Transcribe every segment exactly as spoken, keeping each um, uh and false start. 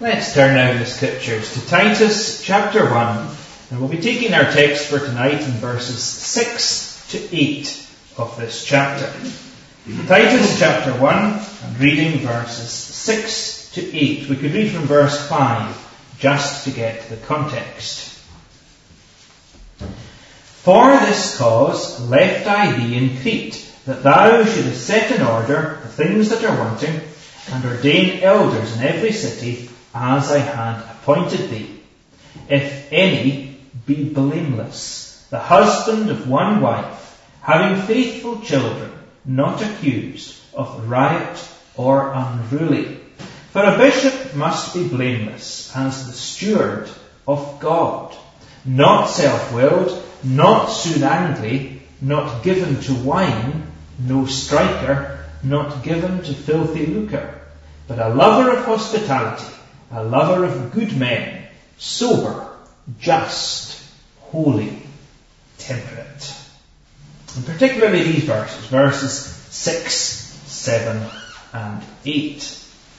Let's turn now in the Scriptures to Titus chapter one, and we'll be taking our text for tonight in verses six to eight of this chapter. Titus chapter one, and reading verses six to eight. We could read from verse five, just to get the context. For this cause left I thee in Crete, that thou shouldest set in order the things that are wanting, and ordain elders in every city, as I had appointed thee. If any be blameless, the husband of one wife, having faithful children, not accused of riot or unruly. For a bishop must be blameless as the steward of God, not self-willed, not soon angry, not given to wine, no striker, not given to filthy lucre, but a lover of hospitality, a lover of good men, sober, just, holy, temperate. And particularly these verses, verses six, seven, and eight.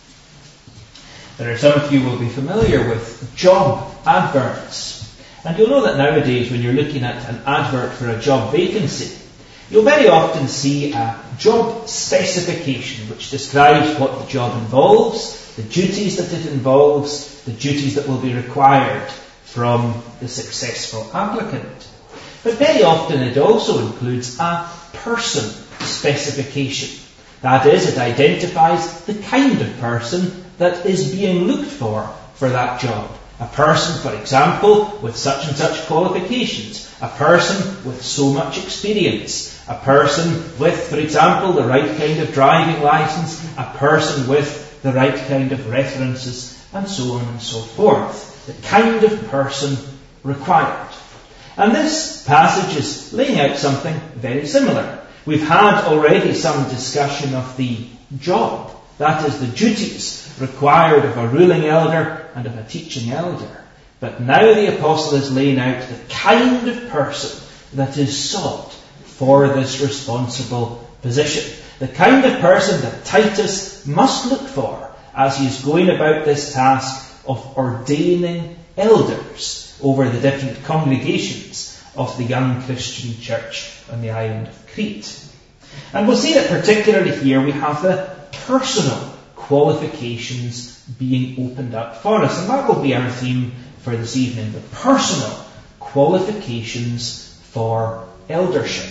There are some of you who will be familiar with job adverts. And you'll know that nowadays when you're looking at an advert for a job vacancy, you'll very often see a job specification which describes what the job involves, the duties that it involves, the duties that will be required from the successful applicant. But very often it also includes a person specification. That is, it identifies the kind of person that is being looked for for that job. A person, for example, with such and such qualifications. A person with so much experience. A person with, for example, the right kind of driving license. A person with the right kind of references, and so on and so forth. The kind of person required. And this passage is laying out something very similar. We've had already some discussion of the job, that is, the duties required of a ruling elder and of a teaching elder. But now the apostle is laying out the kind of person that is sought for this responsible position. The kind of person that Titus must look for as he is going about this task of ordaining elders over the different congregations of the young Christian church on the island of Crete. And we'll see that particularly here we have the personal qualifications being opened up for us. And that will be our theme for this evening, the personal qualifications for eldership.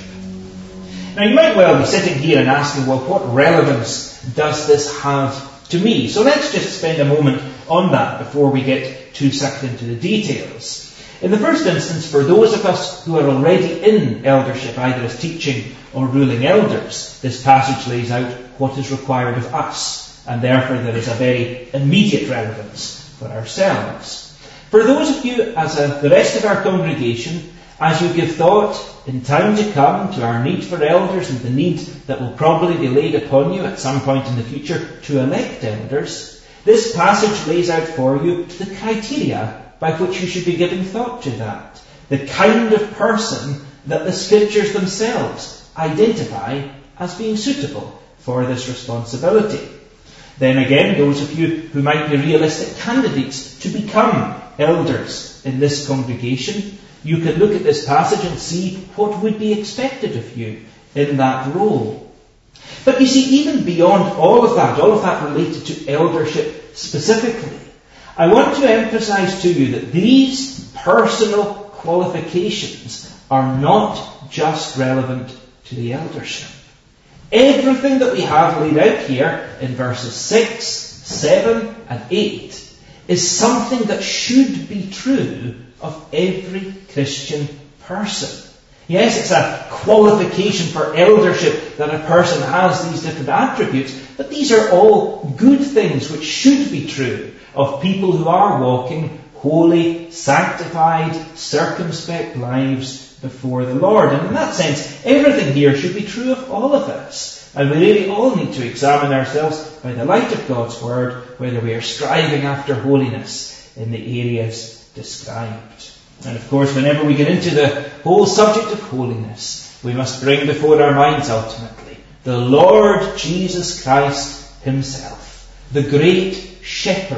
Now you might well be sitting here and asking, well, what relevance does this have to me? So let's just spend a moment on that before we get too sucked into the details. In the first instance, for those of us who are already in eldership, either as teaching or ruling elders, this passage lays out what is required of us, and therefore there is a very immediate relevance for ourselves. For those of you, as a, the rest of our congregation, as you give thought in time to come to our need for elders and the need that will probably be laid upon you at some point in the future to elect elders, this passage lays out for you the criteria by which you should be giving thought to that. The kind of person that the Scriptures themselves identify as being suitable for this responsibility. Then again, those of you who might be realistic candidates to become elders in this congregation, you can look at this passage and see what would be expected of you in that role. But you see, even beyond all of that, all of that related to eldership specifically, I want to emphasize to you that these personal qualifications are not just relevant to the eldership. Everything that we have laid out here in verses six, seven, and eight is something that should be true of every Christian person. Yes, it's a qualification for eldership that a person has these different attributes, but these are all good things which should be true of people who are walking holy, sanctified, circumspect lives before the Lord. And in that sense, everything here should be true of all of us. And we really all need to examine ourselves by the light of God's Word, whether we are striving after holiness in the areas described. And of course, whenever we get into the whole subject of holiness, we must bring before our minds ultimately the Lord Jesus Christ Himself, the great shepherd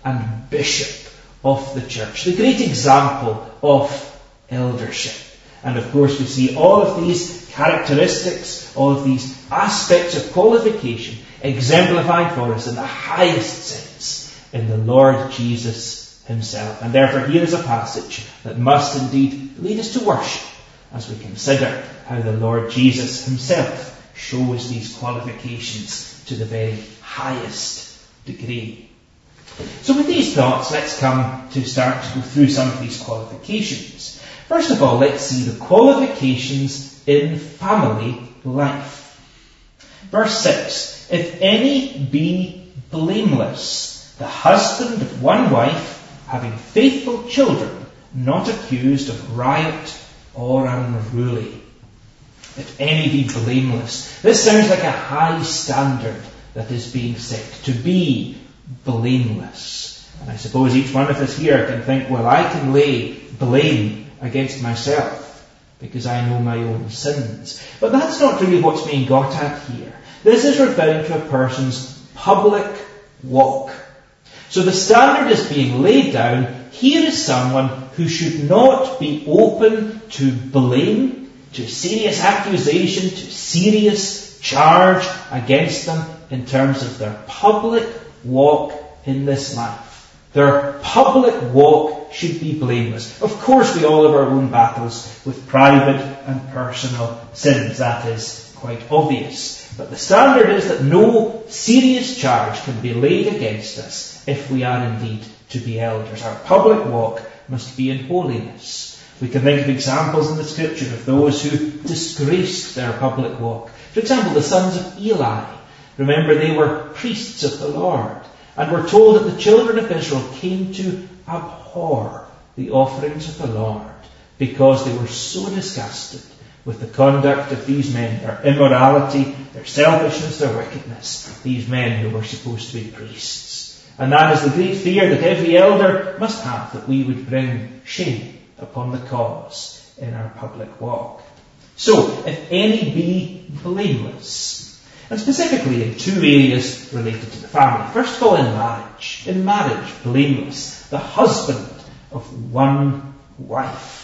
and bishop of the church. The great example of eldership. And of course we see all of these characteristics, all of these aspects of qualification exemplified for us in the highest sense in the Lord Jesus himself. And therefore here is a passage that must indeed lead us to worship as we consider how the Lord Jesus himself shows these qualifications to the very highest degree. So with these thoughts, let's come to start to go through some of these qualifications. First of all, let's see the qualifications in family life. Verse six, if any be blameless, the husband of one wife, having faithful children, not accused of riot or unruly. If any be blameless. This sounds like a high standard that is being set. To be blameless. And I suppose each one of us here can think, well, I can lay blame against myself because I know my own sins. But that's not really what's being got at here. This is referring to a person's public walk. So the standard is being laid down. Here is someone who should not be open to blame, to serious accusation, to serious charge against them in terms of their public walk in this life. Their public walk should be blameless. Of course we all have our own battles with private and personal sins. That is quite obvious. But the standard is that no serious charge can be laid against us if we are indeed to be elders. Our public walk must be in holiness. We can think of examples in the Scripture of those who disgraced their public walk. For example, the sons of Eli. Remember, they were priests of the Lord. And we're told that the children of Israel came to abhor the offerings of the Lord because they were so disgusted with the conduct of these men, their immorality, their selfishness, their wickedness, these men who were supposed to be priests. And that is the great fear that every elder must have, that we would bring shame upon the cause in our public walk. So, if any be blameless, and specifically in two areas related to the family. First of all, in marriage. In marriage, blameless. The husband of one wife.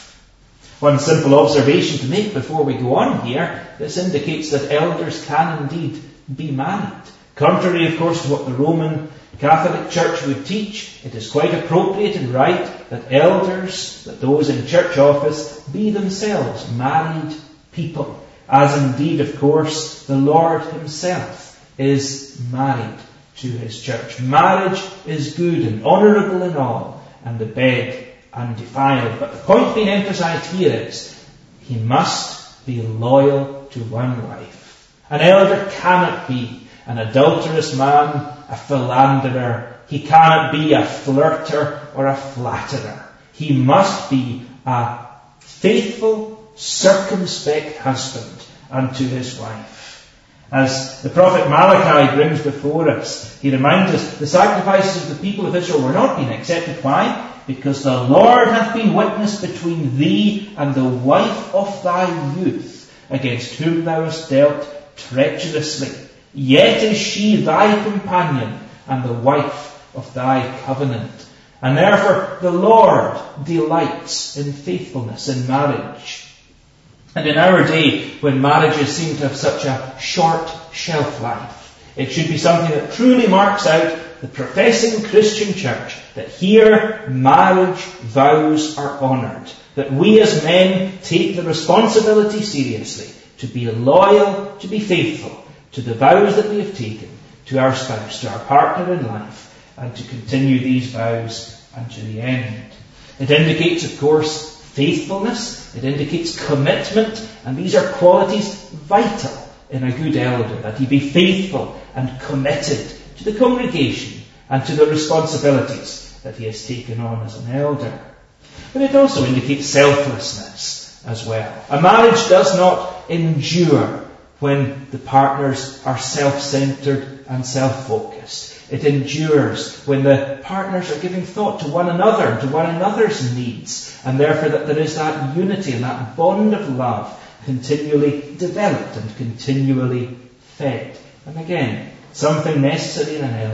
One simple observation to make before we go on here, this indicates that elders can indeed be married. Contrary, of course, to what the Roman Catholic Church would teach, it is quite appropriate and right that elders, that those in church office, be themselves married people. As indeed, of course, the Lord himself is married to his church. Marriage is good and honourable in all, and the bed undefiled. But the point being emphasized here is, he must be loyal to one wife. An elder cannot be an adulterous man, a philanderer. He cannot be a flirter or a flatterer. He must be a faithful, circumspect husband unto his wife. As the prophet Malachi brings before us, he reminds us the sacrifices of the people of Israel were not being accepted. Why? Because the Lord hath been witness between thee and the wife of thy youth, against whom thou hast dealt treacherously. Yet is she thy companion and the wife of thy covenant. And therefore the Lord delights in faithfulness in marriage. And in our day, when marriages seem to have such a short shelf life, it should be something that truly marks out the professing Christian church, that here marriage vows are honoured, that we as men take the responsibility seriously to be loyal, to be faithful to the vows that we have taken to our spouse, to our partner in life, and to continue these vows unto the end. It indicates, of course, faithfulness. It indicates commitment, and these are qualities vital in a good elder, that he be faithful and committed to the congregation and to the responsibilities that he has taken on as an elder. But it also indicates selflessness as well. A marriage does not endure when the partners are self-centered and self-focused. It endures when the partners are giving thought to one another and to one another's needs, and therefore that there is that unity and that bond of love continually developed and continually fed. And again, something necessary in an elder,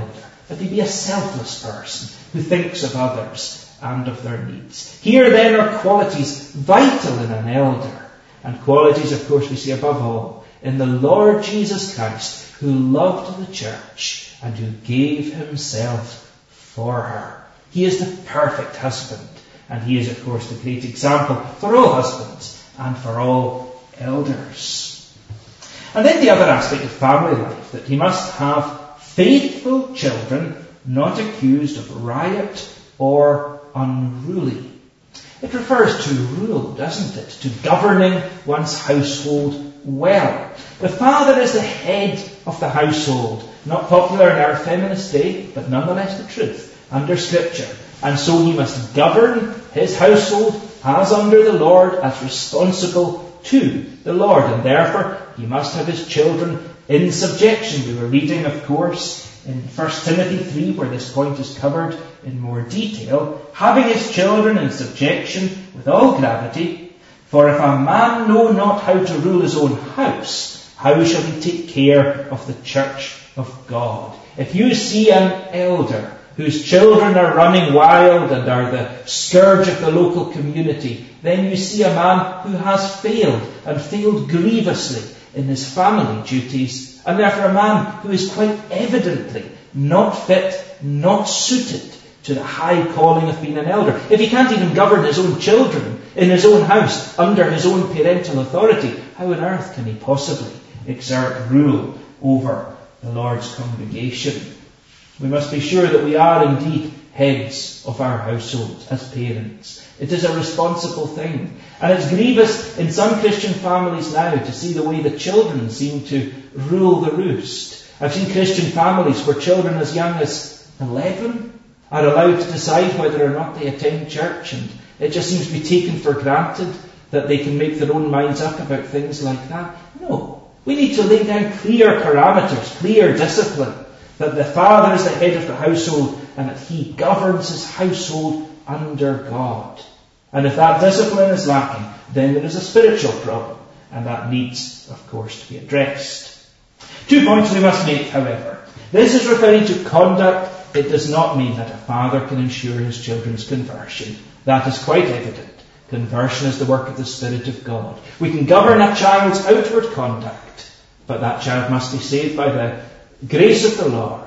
that he be a selfless person who thinks of others and of their needs. Here then are qualities vital in an elder, and qualities, of course, we see above all in the Lord Jesus Christ, who loved the church and who gave himself for her. He is the perfect husband, and he is, of course, the great example for all husbands and for all elders. And then the other aspect of family life, that he must have faithful children, not accused of riot or unruly. It refers to rule, doesn't it? To governing one's household well. The father is the head of the household. Not popular in our feminist day, but nonetheless the truth under Scripture. And so he must govern his household as under the Lord, as responsible to the Lord. And therefore he must have his children in subjection. We were reading, of course, in First Timothy three, where this point is covered in more detail, having his children in subjection with all gravity. For if a man know not how to rule his own house, how shall he take care of the church of God? If you see an elder whose children are running wild and are the scourge of the local community, then you see a man who has failed, and failed grievously in his family duties, and therefore a man who is quite evidently not fit, not suited to the high calling of being an elder. If he can't even govern his own children in his own house under his own parental authority, how on earth can he possibly exert rule over the Lord's congregation? We must be sure that we are indeed heads of our households as parents. It is a responsible thing. And it's grievous in some Christian families now to see the way the children seem to rule the roost. I've seen Christian families where children as young as eleven are allowed to decide whether or not they attend church, and it just seems to be taken for granted that they can make their own minds up about things like that. No. We need to lay down clear parameters, clear discipline, that the father is the head of the household and that he governs his household under God. And if that discipline is lacking, then there is a spiritual problem, and that needs, of course, to be addressed. Two points we must make, however. This is referring to conduct. It does not mean that a father can ensure his children's conversion. That is quite evident. Conversion is the work of the Spirit of God. We can govern a child's outward conduct, but that child must be saved by the grace of the Lord,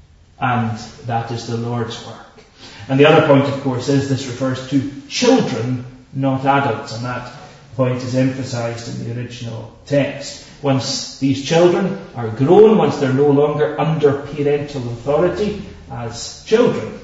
and that is the Lord's work. And the other point, of course, is this refers to children, not adults, and that point is emphasized in the original text. Once these children are grown, once they're no longer under parental authority as children,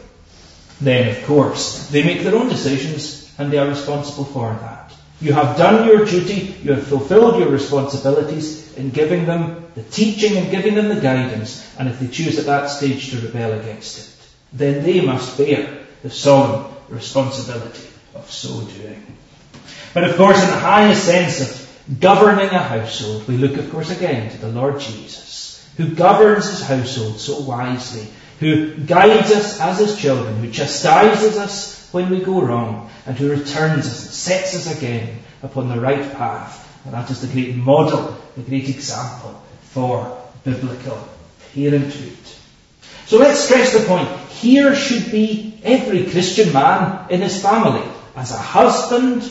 then, of course, they make their own decisions and they are responsible for that. You have done your duty, you have fulfilled your responsibilities in giving them the teaching and giving them the guidance, and if they choose at that stage to rebel against it, then they must bear the solemn responsibility of so doing. But of course, in the highest sense of governing a household, we look, of course, again to the Lord Jesus, who governs his household so wisely, who guides us as his children, who chastises us when we go wrong, and who returns us and sets us again upon the right path. And that is the great model, the great example for biblical parenthood. So let's stress the point. Here should be every Christian man in his family, as a husband,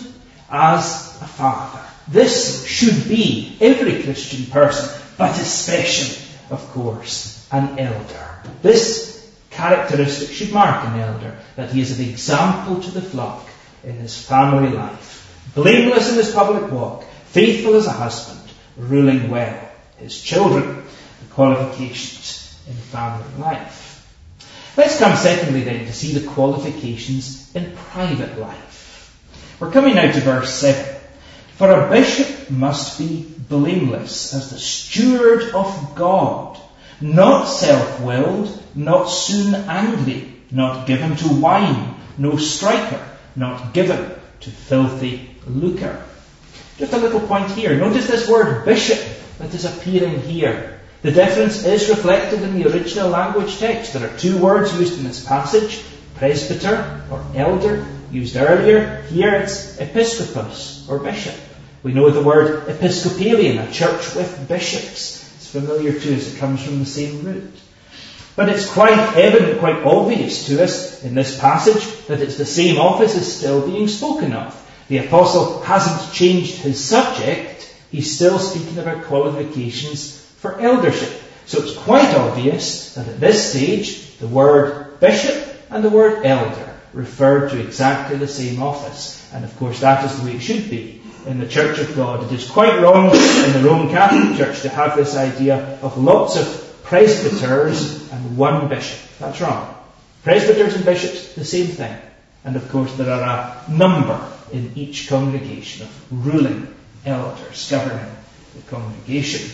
as a father. This should be every Christian person, but especially, of course, an elder. This characteristic should mark an elder, that he is an example to the flock in his family life, blameless in his public walk, faithful as a husband, ruling well his children. The qualifications in family life. Let's come secondly then to see the qualifications in private life. We're coming now to verse seven. For a bishop must be blameless as the steward of God, not self-willed, not soon angry, not given to wine, no striker, not given to filthy lucre. Just a little point here. Notice this word bishop that is appearing here. The difference is reflected in the original language text. There are two words used in this passage, presbyter or elder, used earlier. Here it's episkopos or bishop. We know the word Episcopalian, a church with bishops. It's familiar to us. It comes from the same root. But it's quite evident, quite obvious to us in this passage that it's the same office is still being spoken of. The apostle hasn't changed his subject. He's still speaking about qualifications for eldership. So it's quite obvious that at this stage, the word bishop and the word elder refer to exactly the same office. And of course, that is the way it should be in the Church of God. It is quite wrong in the Roman Catholic Church to have this idea of lots of presbyters and one bishop. That's wrong. Presbyters and bishops, the same thing. And of course, there are a number in each congregation of ruling elders governing the congregation.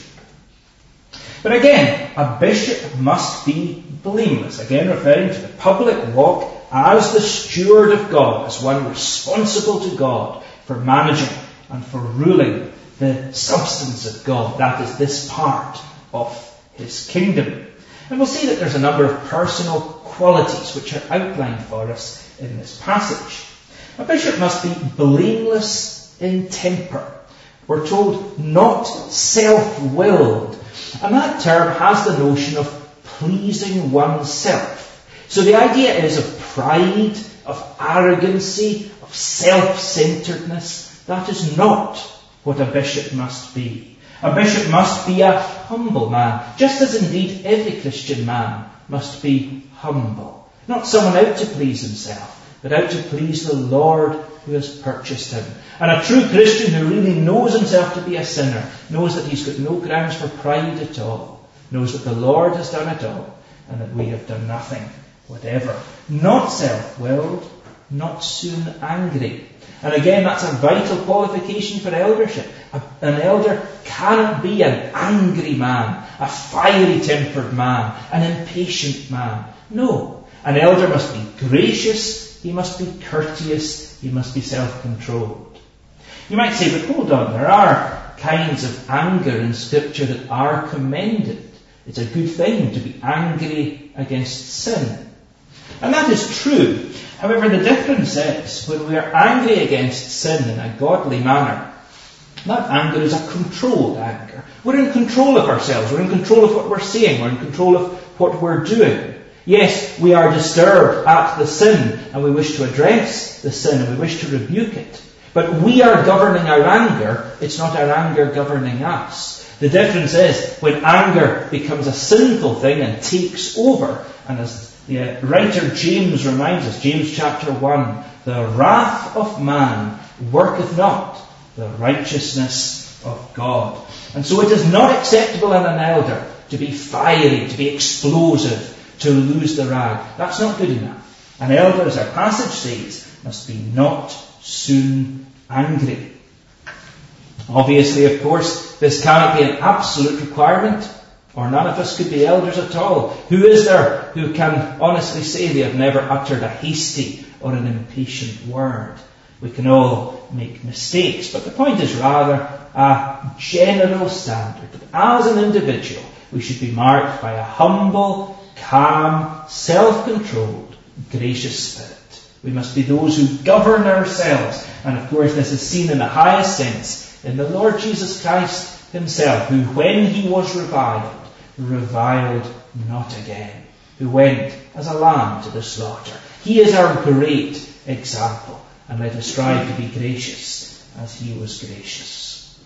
But again, a bishop must be blameless. Again, referring to the public walk as the steward of God, as one responsible to God for managing and for ruling the substance of God. That is this part of his kingdom. And we'll see that there's a number of personal qualities which are outlined for us in this passage. A bishop must be blameless in temper. We're told not self-willed. And that term has the notion of pleasing oneself. So the idea is of pride, of arrogancy, of self-centeredness. That is not what a bishop must be. A bishop must be a humble man, just as indeed every Christian man must be humble. Not someone out to please himself, but out to please the Lord who has purchased him. And a true Christian who really knows himself to be a sinner, knows that he's got no grounds for pride at all, knows that the Lord has done it all, and that we have done nothing whatever. Not self-willed, not soon angry. And again, that's a vital qualification for eldership. A, an elder cannot be an angry man, a fiery-tempered man, an impatient man. No, an elder must be gracious, he must be courteous, he must be self-controlled. You might say, but hold on, there are kinds of anger in Scripture that are commended. It's a good thing to be angry against sin. And that is true. However, the difference is when we are angry against sin in a godly manner, that anger is a controlled anger. We're in control of ourselves. We're in control of what we're saying. We're in control of what we're doing. Yes, we are disturbed at the sin and we wish to address the sin and we wish to rebuke it. But we are governing our anger. It's not our anger governing us. The difference is when anger becomes a sinful thing and takes over, and as the writer James reminds us, James chapter one, the wrath of man worketh not the righteousness of God. And so it is not acceptable in an elder to be fiery, to be explosive, to lose the rag. That's not good enough. An elder, as our passage says, must be not soon angry. Obviously, of course, this cannot be an absolute requirement, or none of us could be elders at all. Who is there who can honestly say they have never uttered a hasty or an impatient word? We can all make mistakes, but the point is rather a general standard that as an individual we should be marked by a humble, calm, self-controlled, gracious spirit. We must be those who govern ourselves, and of course this is seen in the highest sense in the Lord Jesus Christ himself, who when he was reviled, reviled not again, who went as a lamb to the slaughter. He is our great example, and let us strive to be gracious as he was gracious.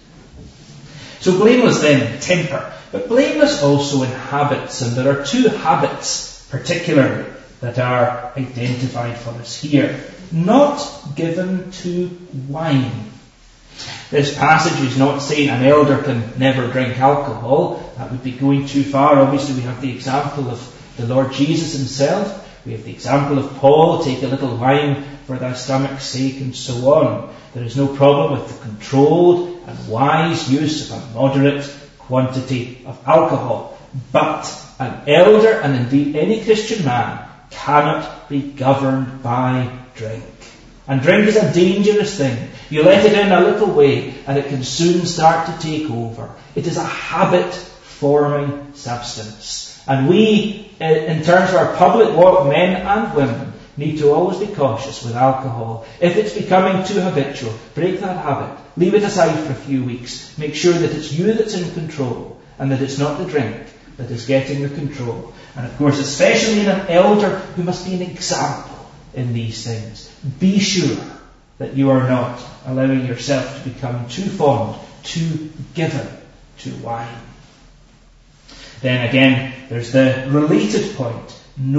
So blameless then in temper, but blameless also in habits, and there are two habits particularly that are identified for us here. Not given to wine. This passage is not saying an elder can never drink alcohol. That would be going too far. Obviously we have the example of the Lord Jesus himself. We have the example of Paul, take a little wine for thy stomach's sake, and so on. There is no problem with the controlled and wise use of a moderate quantity of alcohol. But an elder, and indeed any Christian man, cannot be governed by drink. And drink is a dangerous thing. You let it in a little way and it can soon start to take over. It is a habit-forming substance. And we, in terms of our public walk, men and women, need to always be cautious with alcohol. If it's becoming too habitual, break that habit. Leave it aside for a few weeks. Make sure that it's you that's in control and that it's not the drink that is getting the control. And of course, especially in an elder who must be an example in these things. Be sure that you are not allowing yourself to become too fond, too given to wine. Then again, there's the related point.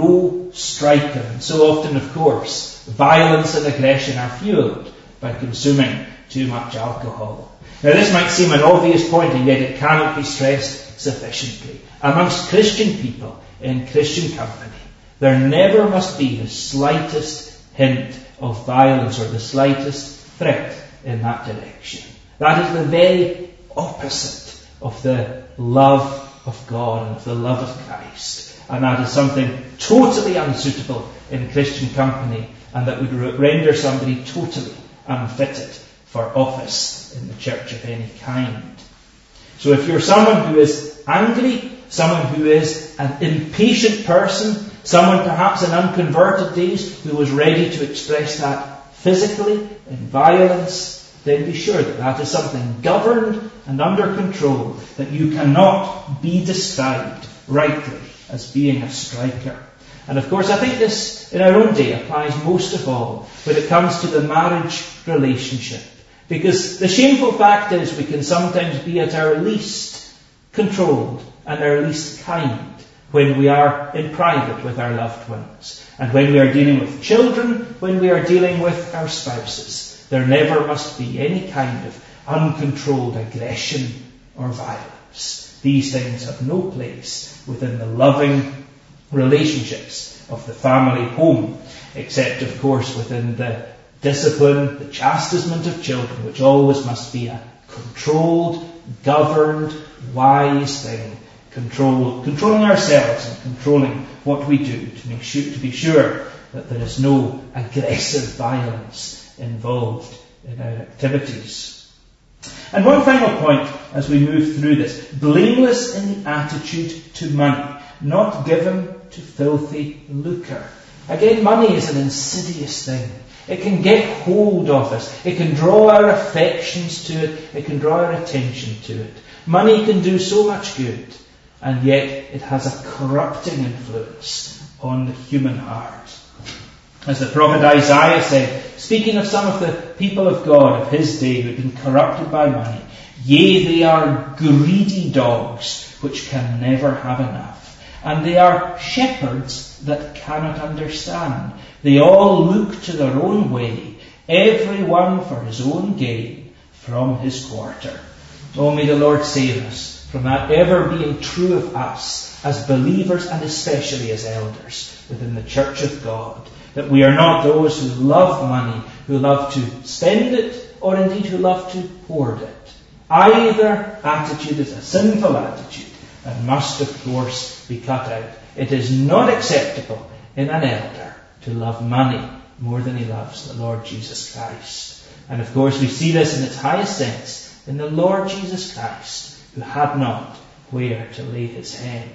No striker. And so often, of course, violence and aggression are fueled by consuming too much alcohol. Now this might seem an obvious point, and yet it cannot be stressed sufficiently. Amongst Christian people, in Christian company, there never must be the slightest hint of violence or the slightest threat in that direction. That is the very opposite of the love of God and of the love of Christ. And that is something totally unsuitable in Christian company, and that would render somebody totally unfitted for office in the church of any kind. So if you're someone who is angry, someone who is an impatient person, someone perhaps in unconverted days who was ready to express that physically in violence, then be sure that that is something governed and under control, that you cannot be described rightly as being a striker. And of course, I think this in our own day applies most of all when it comes to the marriage relationship. Because the shameful fact is we can sometimes be at our least controlled and our least kind when we are in private with our loved ones. And when we are dealing with children, when we are dealing with our spouses, there never must be any kind of uncontrolled aggression or violence. These things have no place within the loving relationships of the family home, except of course within the discipline, the chastisement of children, which always must be a controlled, governed, wise thing. Control, controlling ourselves and controlling what we do to make sure, to be sure that there is no aggressive violence involved in our activities. And one final point as we move through this: blameless in the attitude to money, not given to filthy lucre. Again, money is an insidious thing. It can get hold of us. It can draw our affections to it. It can draw our attention to it. Money can do so much good, and yet it has a corrupting influence on the human heart. As the prophet Isaiah said, speaking of some of the people of God of his day who had been corrupted by money, "Yea, they are greedy dogs, which can never have enough. And they are shepherds that cannot understand. They all look to their own way, every one for his own gain from his quarter." Oh, may the Lord save us from that ever being true of us as believers, and especially as elders within the church of God, that we are not those who love money, who love to spend it, or indeed who love to hoard it. Either attitude is a sinful attitude and must of course be cut out. It is not acceptable in an elder to love money more than he loves the Lord Jesus Christ. And of course we see this in its highest sense in the Lord Jesus Christ, who had not where to lay his head.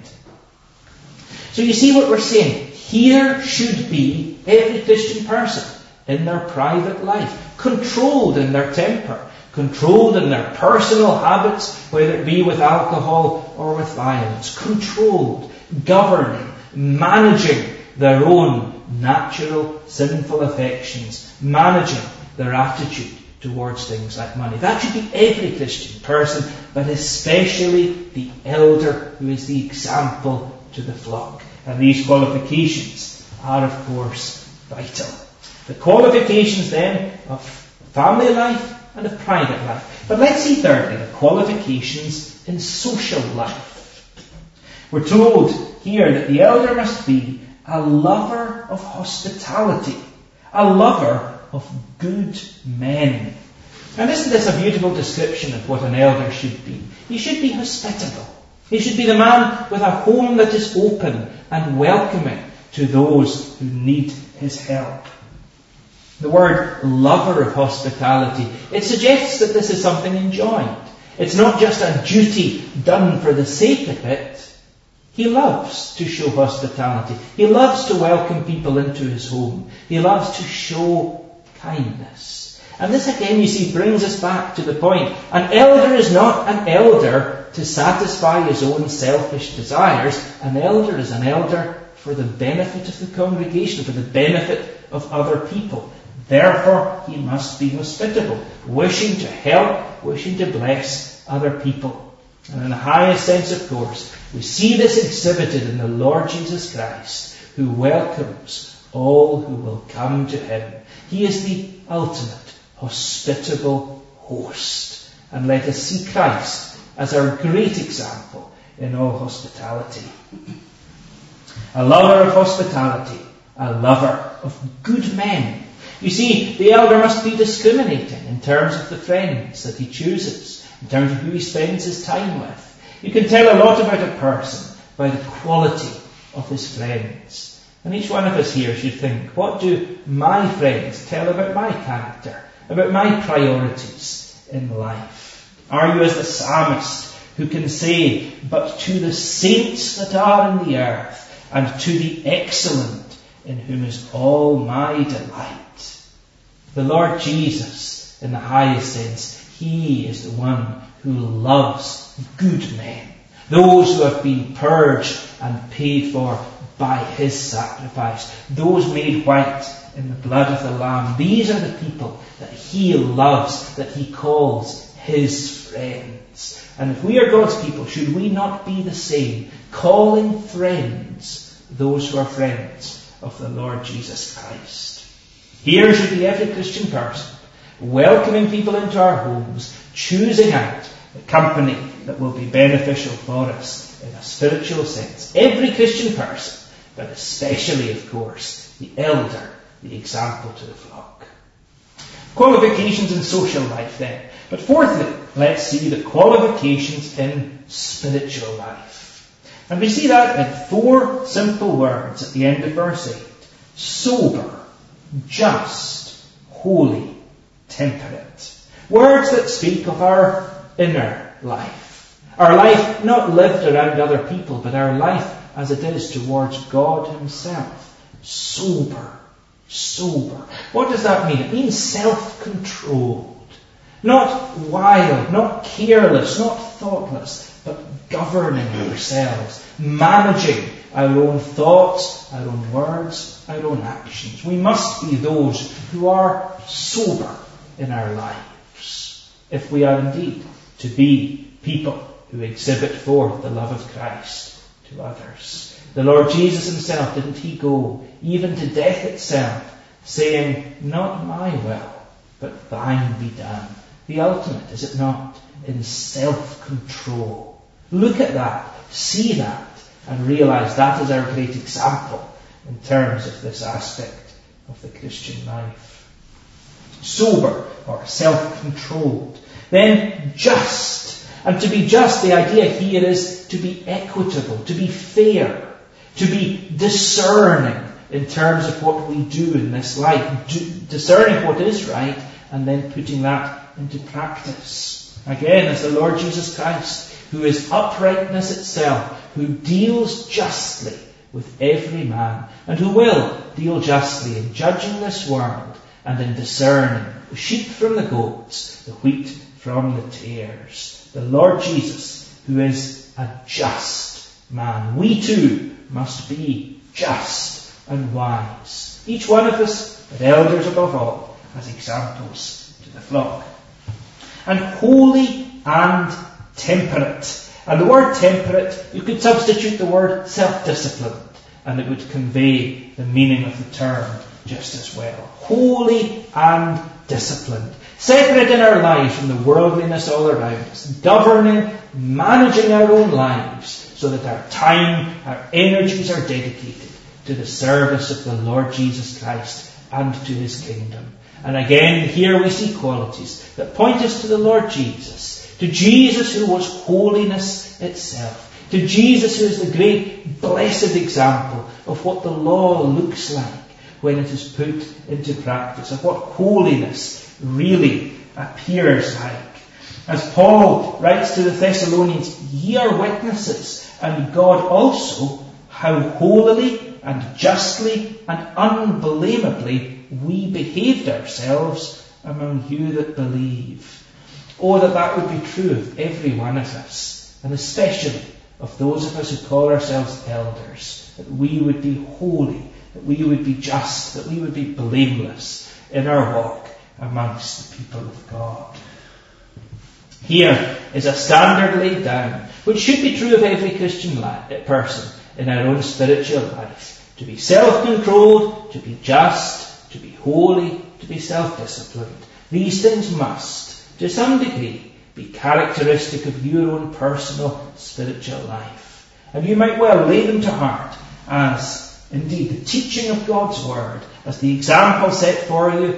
So you see what we're saying. Here should be every Christian person in their private life, controlled in their temper, controlled in their personal habits, whether it be with alcohol or with violence, controlled, governing, managing their own natural sinful affections, managing their attitude towards things like money. That should be every Christian person, but especially the elder who is the example to the flock. And these qualifications are, of course, vital. The qualifications then of family life and of private life. But let's see thirdly the qualifications in social life. We're told here that the elder must be a lover of hospitality, a lover of good men. And isn't this a beautiful description of what an elder should be? He should be hospitable. He should be the man with a home that is open and welcoming to those who need his help. The word lover of hospitality, it suggests that this is something enjoyed. It's not just a duty done for the sake of it. He loves to show hospitality. He loves to welcome people into his home. He loves to show kindness. And this again, you see, brings us back to the point. An elder is not an elder to satisfy his own selfish desires. An elder is an elder for the benefit of the congregation, for the benefit of other people. Therefore, he must be hospitable, wishing to help, wishing to bless other people. And in the highest sense, of course, we see this exhibited in the Lord Jesus Christ, who welcomes all who will come to him. He is the ultimate hospitable host. And let us see Christ as our great example in all hospitality. A lover of hospitality, a lover of good men. You see, the elder must be discriminating in terms of the friends that he chooses, in terms of who he spends his time with. You can tell a lot about a person by the quality of his friends. And each one of us here should think, what do my friends tell about my character, about my priorities in life? Are you as the psalmist who can say, but to the saints that are in the earth, and to the excellent, in whom is all my delight? The Lord Jesus, in the highest sense, he is the one who loves good men, those who have been purged and paid for by his sacrifice, those made white in the blood of the Lamb. These are the people that he loves, that he calls his friends. And if we are God's people, should we not be the same, calling friends those who are friends of the Lord Jesus Christ? Here should be every Christian person, welcoming people into our homes, choosing out the company that will be beneficial for us in a spiritual sense. Every Christian person, but especially, of course, the elder, the example to the flock. Qualifications in social life then. But fourthly, let's see the qualifications in spiritual life. And we see that in four simple words at the end of verse eight. Sober, just, holy, temperate. Words that speak of our inner life. Our life not lived around other people, but our life as it is towards God himself. Sober, sober. What does that mean? It means self-controlled. Not wild, not careless, not thoughtless, but governing ourselves, managing our own thoughts, our own words, our own actions. We must be those who are sober in our lives, if we are indeed to be people who exhibit forth the love of Christ to others. The Lord Jesus himself, didn't he go even to death itself, saying, not my will, but thine be done. The ultimate, is it not, in self-control. Look at that, see that, and realize that is our great example in terms of this aspect of the Christian life. Sober, or self-controlled. Then just. And to be just, the idea here is to be equitable, to be fair, to be discerning in terms of what we do in this life. Do, discerning what is right, and then putting that into practice. Again, as the Lord Jesus Christ, who is uprightness itself, who deals justly with every man, and who will deal justly in judging this world and in discerning the sheep from the goats, the wheat from the tares. The Lord Jesus, who is a just man. We too must be just and wise. Each one of us, but elders above all, as examples to the flock. And holy and temperate. And the word temperate, you could substitute the word self-disciplined, and it would convey the meaning of the term just as well. Holy and disciplined. Separate in our lives from the worldliness all around us. Governing, managing our own lives so that our time, our energies are dedicated to the service of the Lord Jesus Christ and to his kingdom. And again, here we see qualities that point us to the Lord Jesus, to Jesus who was holiness itself, to Jesus who is the great blessed example of what the law looks like when it is put into practice, of what holiness really appears like. As Paul writes to the Thessalonians, ye are witnesses, and God also, how holily and justly and unblameably we behaved ourselves among you that believe. Oh, that that would be true of every one of us, and especially of those of us who call ourselves elders, that we would be holy, that we would be just, that we would be blameless in our walk amongst the people of God. Here is a standard laid down, which should be true of every Christian person in our own spiritual life. To be self-controlled, to be just, to be holy, to be self-disciplined. These things must, to some degree, be characteristic of your own personal spiritual life. And you might well lay them to heart as, indeed, the teaching of God's Word, as the example set for you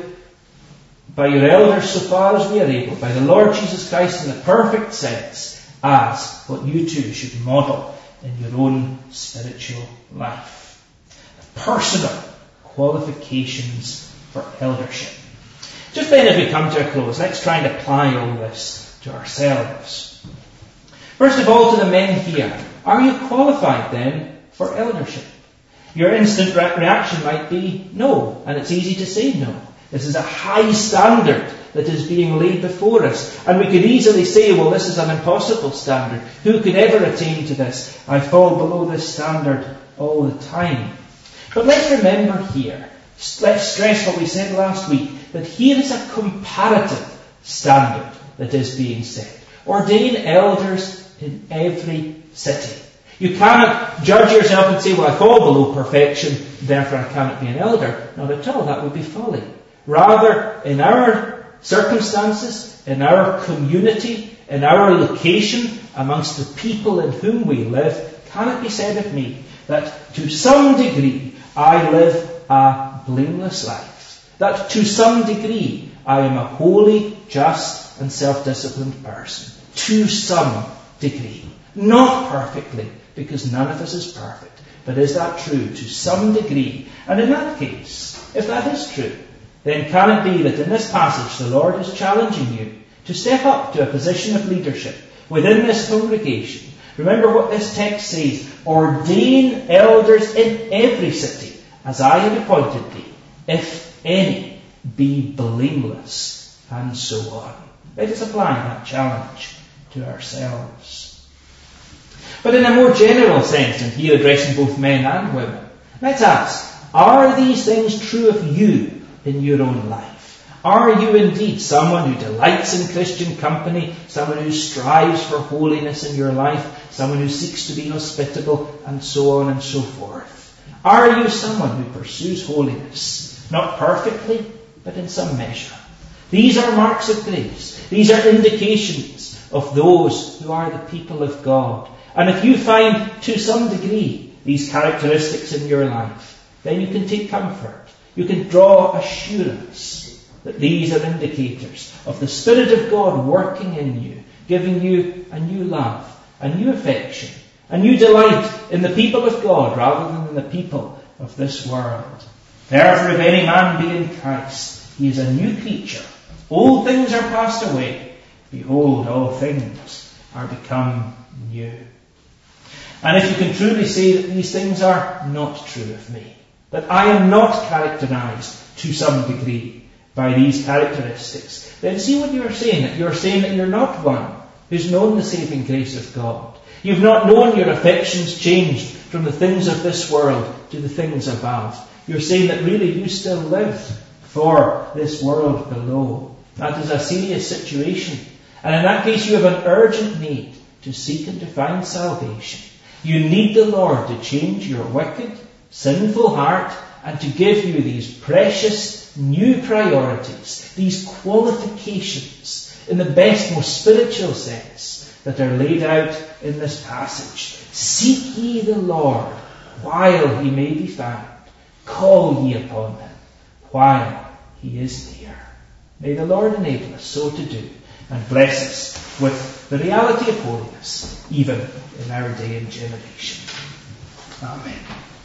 by your elders so far as we are able, by the Lord Jesus Christ in the perfect sense, as what you too should model in your own spiritual life. Personal qualifications for eldership. Just then, as we come to a close, let's try and apply all this to ourselves. First of all, to the men here, are you qualified then for eldership? Your instant re- reaction might be no, and it's easy to say no. This is a high standard that is being laid before us. And we could easily say, well, this is an impossible standard. Who could ever attain to this? I fall below this standard all the time. But let's remember here, let's stress what we said last week, that here is a comparative standard that is being set. Ordain elders in every city. You cannot judge yourself and say, well, I fall below perfection, therefore I cannot be an elder. Not at all, that would be folly. Rather, in our circumstances, in our community, in our location, amongst the people in whom we live, can it be said of me that to some degree I live a blameless life? That to some degree I am a holy, just and self-disciplined person? To some degree. Not perfectly, because none of us is perfect. But is that true? To some degree. And in that case, if that is true, then can it be that in this passage the Lord is challenging you to step up to a position of leadership within this congregation? Remember what this text says. Ordain elders in every city, as I have appointed thee, if any be blameless, and so on. Let us apply that challenge to ourselves. But in a more general sense, and here addressing both men and women, let's ask, are these things true of you in your own life? Are you indeed someone who delights in Christian company, someone who strives for holiness in your life, someone who seeks to be hospitable, and so on and so forth? Are you someone who pursues holiness, not perfectly, but in some measure? These are marks of grace. These are indications of those who are the people of God. And if you find to some degree these characteristics in your life, then you can take comfort. You can draw assurance that these are indicators of the Spirit of God working in you, giving you a new love, a new affection, a new delight in the people of God rather than in the people of this world. Therefore, if any man be in Christ, he is a new creature. Old things are passed away. Behold, all things are become new. And if you can truly say that these things are not true of me, that I am not characterized to some degree by these characteristics, then see what you are saying. That you are saying that you're not one who's known the saving grace of God. You've not known your affections changed from the things of this world to the things above. You're saying that really you still live for this world below. That is a serious situation. And in that case you have an urgent need to seek and to find salvation. You need the Lord to change your wicked, sinful heart and to give you these precious new priorities, these qualifications in the best, most spiritual sense that are laid out in this passage. Seek ye the Lord while he may be found. Call ye upon him while he is near. May the Lord enable us so to do and bless us with the reality of holiness, even in our day and generation. Amen.